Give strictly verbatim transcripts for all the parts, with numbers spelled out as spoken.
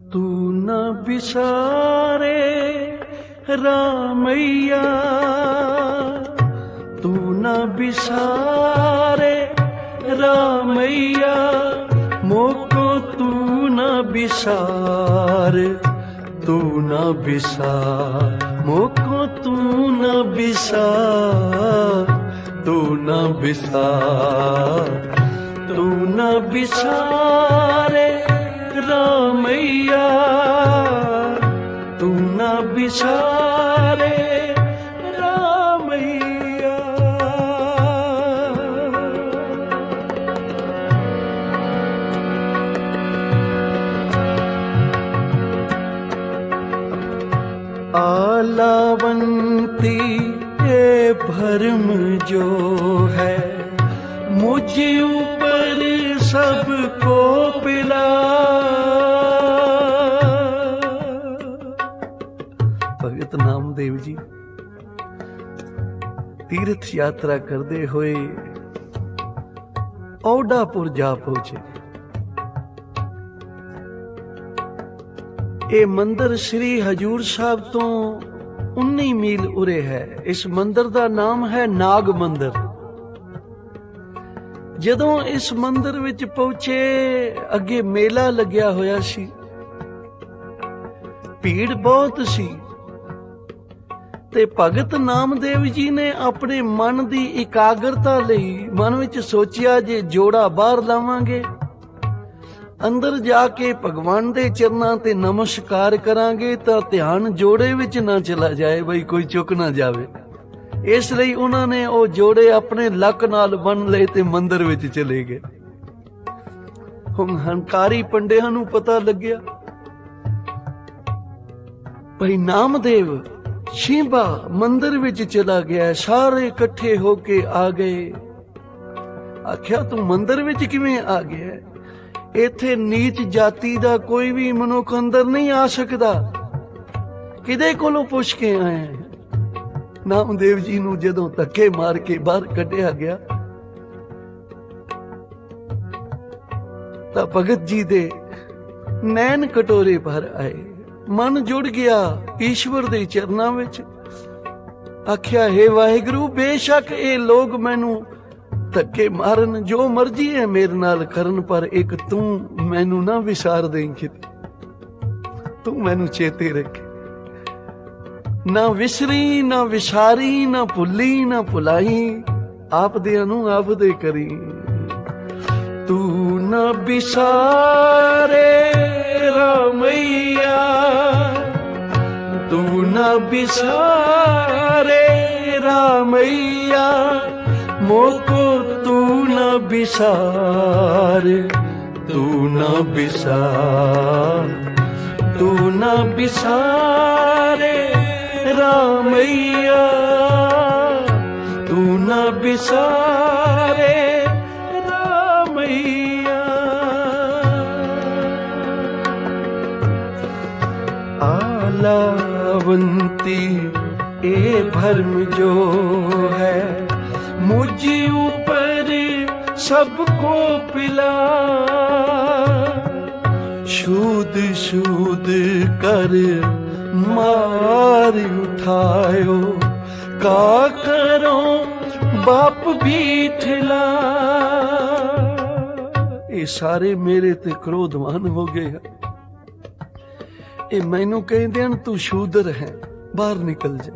तू न बिसारे रामैया, तू न बिसारे रामैया, मोको तू न बिसार, तू न बिसार, मोको तू न बिसार, तू न बिसार, तू न बिसारे रामैया, तू न बिसारे रामैया। आलावंती ये भरम जो है, मुझ ऊपर सबको पिला। भगत नामदेव जी तीर्थ यात्रा करते हुए औडापुर जा पहुंचे। ये मंदिर श्री हजूर साहब तो उन्नी मील उरे है। इस मंदिर का नाम है नाग मंदिर। जदों इस मंदिर विच पहुंचे, अगे मेला लग्या होया सी, भीड़ बहुत सी, ते भगत नामदेव जी ने अपने मन की इकाग्रता लई मन विच सोचिया, जे जोड़ा बाहर लावांगे, अंदर जाके भगवान दे चरनां ते नमस्कार करांगे तां ध्यान जोड़े विच ना चला जाए, बई कोई चुक ना जावे। इसलिए उन्होंने वो जोड़े अपने लक नाल बन ले ते मंदिर विच चले गए। हुण हंकारी पंडियां नूं पता लग्या भाई नामदेव शिंबा मंदिर विच चला गया। सारे इकट्ठे होके आ गए। आख्या तू मंदिर विच किवें आ गया? इत्थे नीच जाति दा कोई भी मनुख अंदर नहीं आ सकदा, किदे कोलों पुछ के आए? नामदेव जी नूं जदों धक्के मार के बाहर कढ़िया गया तां भगत जी दे नैन कटोरे भर आए। मन जुड़ गया ईश्वर दे चरनां विच। आख्या हे वाहिगुरू, बेशक ये लोग मैनू धक्के मारन, जो मर्जी है मेरे नाल करन, पर एक तू मैनू ना विसार दें, तू मैनू चेते रखे। ना विसरी ना विसारी, ना भुली ना भुलाई, आप दियां नूं आप दे करी। तू ना बिसारे रामैया, तू ना बिसारे रामैया, मोको तू ना बिसार, तू ना बिसार, तू ना बिसारे रामैया, तू न बिसारे रामैया। आलावंती ए भरम जो है, मुझ ऊपर सबको पिला। शूद शूद कर मार उठायो, का करो बाप भी ठिला। ये सारे मेरे ते क्रोधवान हो गए। ये मैनू कहते हैं तू शूदर है, बाहर निकल जा।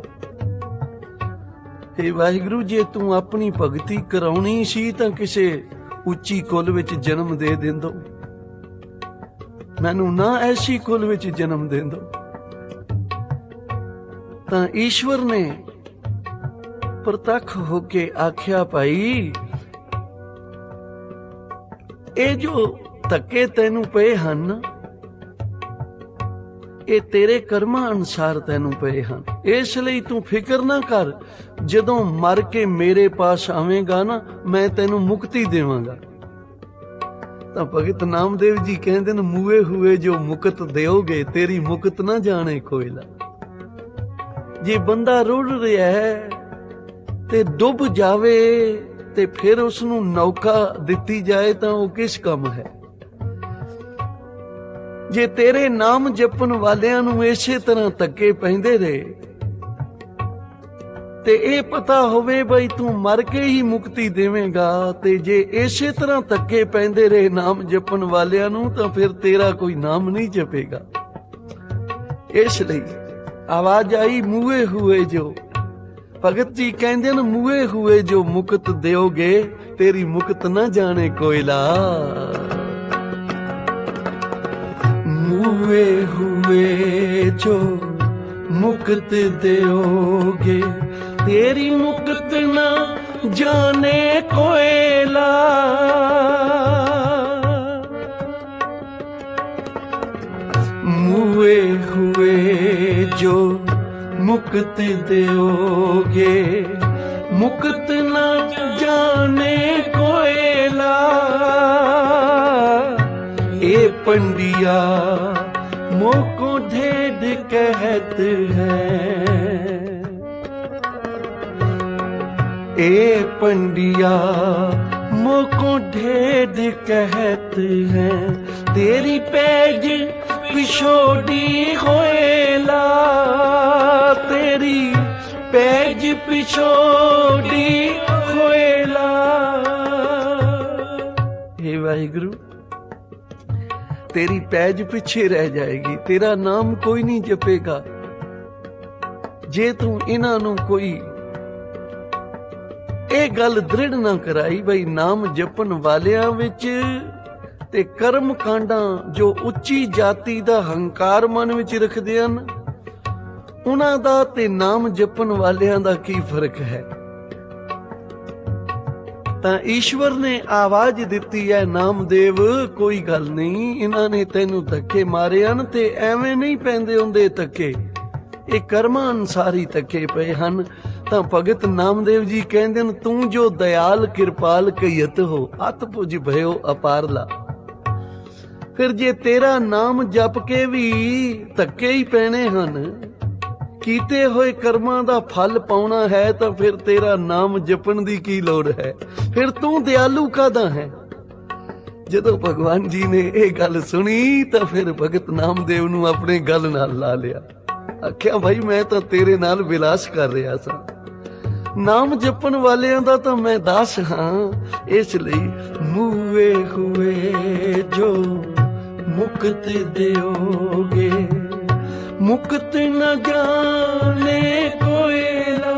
हे वाहिगुरू, जे तू अपनी भगती कराउणी सी तां किसे उच्ची कुल विच जन्म दे देंदो, मैनू ना ऐसी कुल विच जन्म देंदो। तां ईश्वर ने प्रतख होके आख्या, भाई ये जो धक्के तेनू पे हन, ये तेरे कर्मां अनुसार तेनू पे हन। इसलिए तू फिक्र ना कर, जदों मर के मेरे पास आवेगा ना, मैं तेनू मुक्ति देवांगा। तां भगत नामदेव जी कहंदे ने, मुए हुए जो मुकत देओगे, तेरी मुकत ना जाने कोयला। जे बंदा रुड़ रहा है ते डुब जावे ते फिर उसनू नौका दिती जाए तां वो किस काम है? ਜੇ ਤੇਰੇ ਨਾਮ ਜਪਣ ਵਾਲਿਆਂ ਨੂੰ ਇਸੇ ਤਰ੍ਹਾਂ ਧੱਕੇ ਪੈਂਦੇ ਰਹੇ ਤੇ ਇਹ ਪਤਾ ਹੋਵੇ ਬਈ ਤੂੰ ਮਰ ਕੇ ਹੀ ਮੁਕਤੀ ਦੇਵੇਂਗਾ, ਤੇ ਜੇ ਇਸੇ ਤਰ੍ਹਾਂ ਧੱਕੇ ਪੈਂਦੇ ਰਹੇ ਨਾਮ ਜਪਣ ਵਾਲਿਆਂ ਨੂੰ ਤਾਂ ਫਿਰ ਤੇਰਾ ਕੋਈ ਨਾਮ ਨਹੀਂ ਜਪੇਗਾ। ਇਸ ਲਈ ਆਵਾਜ਼ ਆਈ ਮੂਏ ਹੋਏ ਜੋ ਭਗਤ ਜੀ ਕਹਿੰਦੇ ਨੇ, ਮੂਏ ਹੋਏ ਜੋ ਮੁਕਤ ਦਿਓਗੇ ਤੇਰੀ ਮੁਕਤ ਨਾ ਜਾਣੇ ਕੋਇਲਾ। ਮੂਏ ਹੋਏ ਜੋ ਮੁਕਤ ਦਿਓਗੇ तेरी मुक्त ना जाने कोयला। मुए हुए जो मुक्त दोगे मुक्त ना जाने कोयला। ए पंडिया मोको ढेड कहत है, ए पंडिया मोको ढेड कहत है, तेरी पैज पिछोड़ी होएला। तेरी पैज पिछोड़ी होएला। हे वाहिगुरु तेरी पैज पिछे रह जाएगी, तेरा नाम कोई नहीं जपेगा। जे तू इन्हां नूं कोई ਇਹ ਗੱਲ ਦ੍ਰਿੜ ਨਾ ਕਰਾਈ ਬਈ ਨਾਮ ਜਪਣ ਵਾਲਿਆਂ ਵਿੱਚ ਤੇ ਕਰਮ ਕਾਂਡਾਂ ਜੋ ਉੱਚੀ ਜਾਤੀ ਦਾ ਹੰਕਾਰ ਮਨ ਵਿੱਚ ਰੱਖਦੇ ਹਨ ਉਹਨਾਂ ਦਾ ਤੇ ਨਾਮ ਜਪਣ ਵਾਲਿਆਂ ਦਾ ਕੀ ਫਰਕ ਹੈ। ਤਾਂ ਈਸ਼ਵਰ ਨੇ ਆਵਾਜ਼ ਦਿੱਤੀ ਹੈ, ਨਾਮਦੇਵ ਕੋਈ ਗੱਲ ਨਹੀਂ, ਇਹਨਾਂ ਨੇ ਤੈਨੂੰ ਧੱਕੇ ਮਾਰੇ ਹਨ ਤੇ ਐਵੇਂ ਨਹੀਂ ਪੈਂਦੇ ਹੁੰਦੇ ਧੱਕੇ, ਇਹ ਕਰਮਾਂ ਅਨੁਸਾਰੀ ਧੱਕੇ ਪਏ ਹਨ। ਤਾਂ ਭਗਤ ਨਾਮਦੇਵ ਜੀ ਕਹਿੰਦੇ ਨੇ, ਤੂੰ ਜੋ ਦਇਆਲ ਕਿਰਪਾਲ ਕਹੀਤ ਹੋ ਅਤ ਪੁਜ ਭਇਓ ਅਪਾਰਲਾ। ਫਿਰ ਜੇ ਤੇਰਾ ਨਾਮ ਜਪ ਕੇ ਵੀ ਧੱਕੇ ਹੀ ਪੈਣੇ ਹਨ, ਕੀਤੇ ਹੋਏ ਕਰਮਾਂ ਦਾ ਫਲ ਪਾਉਣਾ ਹੈ, ਤਾਂ ਫਿਰ ਤੇਰਾ ਨਾਮ ਜਪਣ ਦੀ ਕੀ ਲੋੜ ਹੈ? ਫਿਰ ਤੂੰ ਦਿਆਲੂ ਕਾਹਦਾ ਹੈ? ਜਦੋਂ ਭਗਵਾਨ ਜੀ ਨੇ ਇਹ ਗੱਲ ਸੁਣੀ ਤਾਂ ਫਿਰ ਭਗਤ ਨਾਮਦੇਵ ਨੂੰ ਆਪਣੇ ਗੱਲ ਨਾਲ ਲਾ ਲਿਆ। ਆਖਿਆ ਭਾਈ ਮੈਂ ਤਾਂ ਤੇਰੇ ਨਾਲ ਵਿਲਾਸ ਕਰ ਰਿਹਾ ਸਾਂ, ਨਾਮ ਜਪਣ ਵਾਲਿਆਂ ਦਾ ਤਾਂ ਮੈਂ ਦਾਸ ਹਾਂ। ਇਸ ਲਈ ਮੂਏ ਹੋਏ ਜੋ ਮੁਕਤ ਦਿਓਗੇ ਮੁਕਤ ਨਾ ਜਾਣੇ ਕੋਇਲਾ।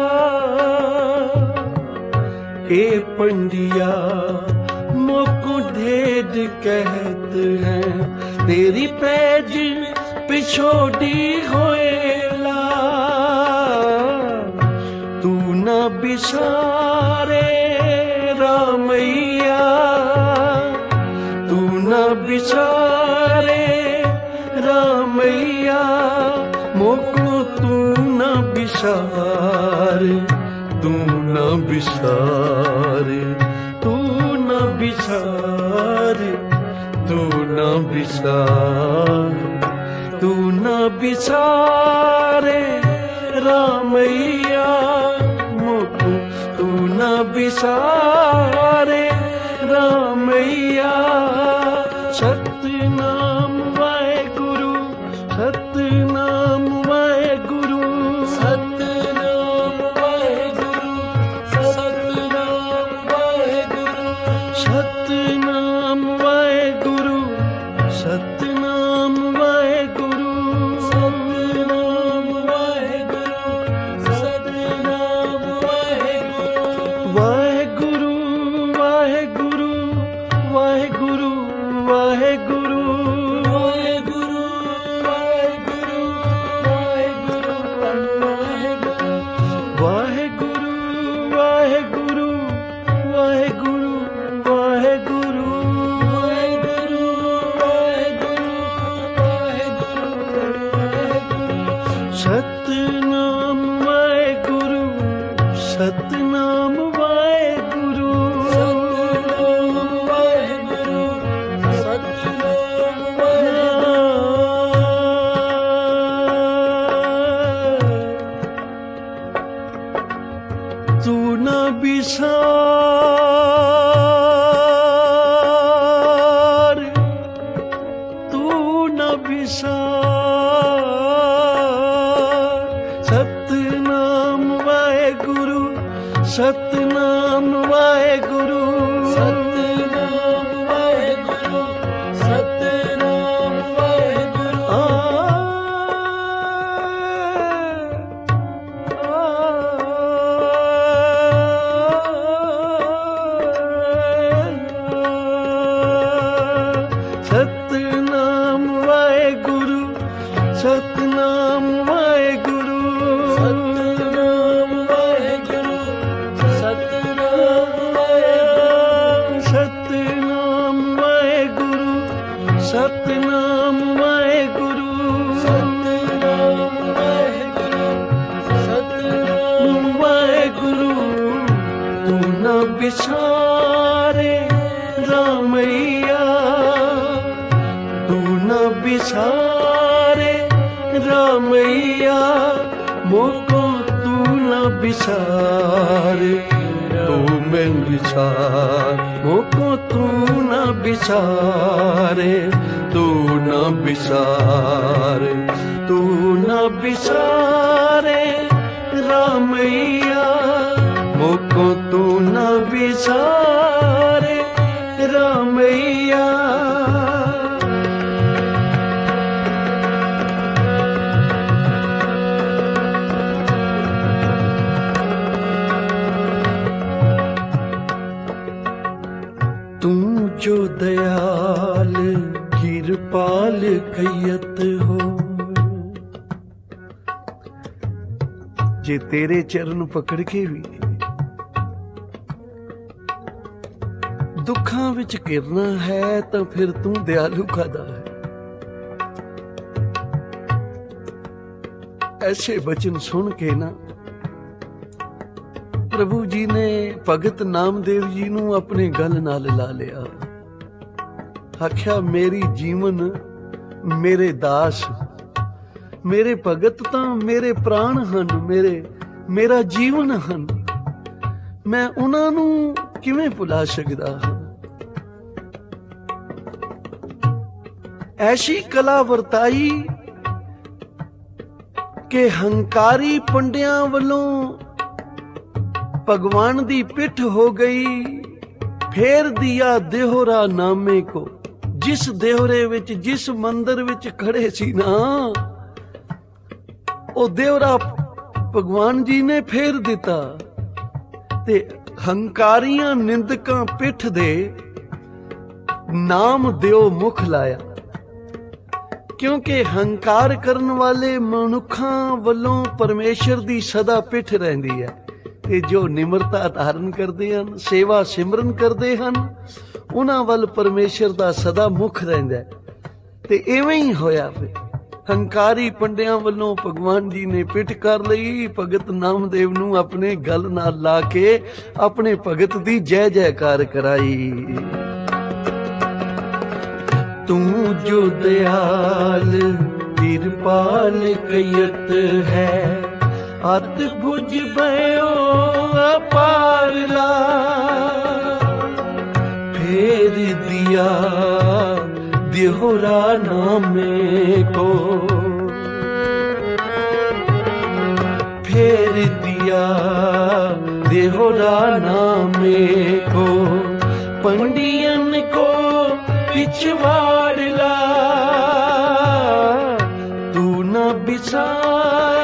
ਇਹ ਪੰਡਿਆ मोको ढेड कहत है, तेरी पैज पिछोड़ी होएला। तू न बिसारे रामैया, तू न बिसारे रामैया, मोको तू न बिसार, तू न बिसार, बिसार, तू न बिसार, तू न बिसारे रामैया, मोको तू न बिसारे रामैया। सतनाम वाहेगुरु, सतनाम वाहेगुरु, सतनाम वाहेगुरु, सतनाम वाहेगुरु, सतनाम वाहेगुरु, सतनाम वाहेगुरु, सतनाम वाहेगुरु, सतनाम वाहेगुरु। वाहेगुरु वाहेगुरु वाहेगुरु वाहेगुरु वाहेगुरु वाहेगुरु वाहेगुरु वाहेगुरु वाहेगुरु वाहेगुरु वाहेगुरु वाहेगुरु वाहेगुरु। सतनाम वाहेगुरु, सतनाम वाहेगुरु, सतनाम वाहेगुरु, सतनाम बिसार। सतनाम वाहेगुरु सतनाम वाहेगुरु सतनाम वाहेगुरु सतनाम वाहेगुरु। आ सतनाम वाहेगुरु सतनाम वाहेगुरु सतनाम वाहेगुरु सतनाम वाहेगुरु। सतनाम वाहेगुरु सतनाम वाहेगुरु सतनाम वाहेगुरु सतनाम वाहेगुरु। तू न बिसारे रामैया तू न बिसारे रामैया मोको तू न बिसारे तू मैं बिसार मोको तू न बिसारे तू न बिसारे तू न बिसारे रामैया मोको तू न बिसारे रामैया। तू जो दयाल किरपाल कैयत हो जे तेरे चरण पकड़ के भी दुखां विच घिरना है तो फिर तू दयालु कादा है। ऐसे बचन सुन के ना प्रभु जी ने भगत नामदेव जी नू अपने गल नाल ला लिया। आख्या मेरी जीवन मेरे दास मेरे भगत तां मेरे प्राण हन मेरे मेरा जीवन हन मैं उन्हां नू किवें भुला सकदा हां। ऐसी कला वरताई कि हंकारी पंडियां वल्लों भगवान दी पिठ हो गई। फेर दिया देहोरा नामे को जिस देहोरे विच जिस मंदिर विच खड़े सी ना ओ देहोरा भगवान जी ने फेर दिता ते हंकारियां निंदकां पिठ दे नाम दिओ मुख लाया। क्योंकि हंकार करन वाले मनुखां वल्लों परमेश्वर दी सदा पिठ रहिंदी है ते जो निमरता धारण करते हैं सेवा सिमरन करते हैं उन्हां वल परमेश्वर दा सदा मुख रहिंदा ते इवें ही होया। फिर हंकारी पंडियां वल्लों भगवान जी ने पिठ कर लई। भगत नामदेव नू अपने गल नाल ला के अपने भगत दी जय जयकार कराई। तू जो दयाल किरपाल कैयत है अत भुज भयो अपारला। फेर दिया देहोरा नामे को फेर दिया देहोरा नामे को पंडियन को पिछवाड़ ला। तू न बिसार